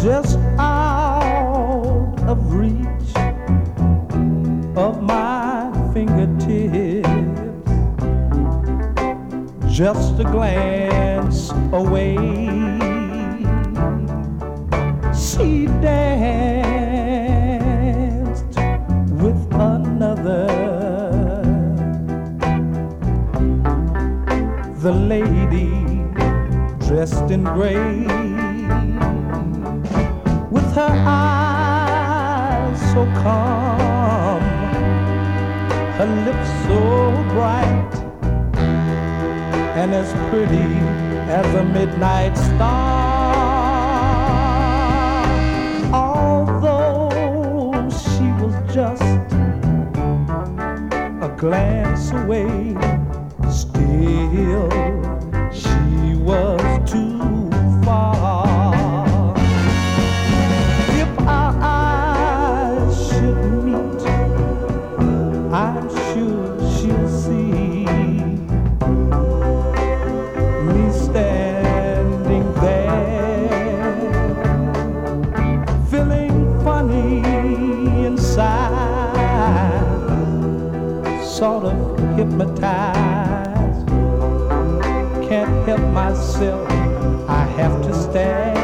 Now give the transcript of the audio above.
just out of reach of my fingertips, just a glance away, she danced with another. The lady dressed in gray, with her eyes so calm, her lips so bright, and as pretty as a midnight star. Although she was just a glance away, still she was too far. If our eyes should meet, I'm sure she'll see me standing there, feeling funny inside, sort of hypnotized. Can't help myself, I have to stare.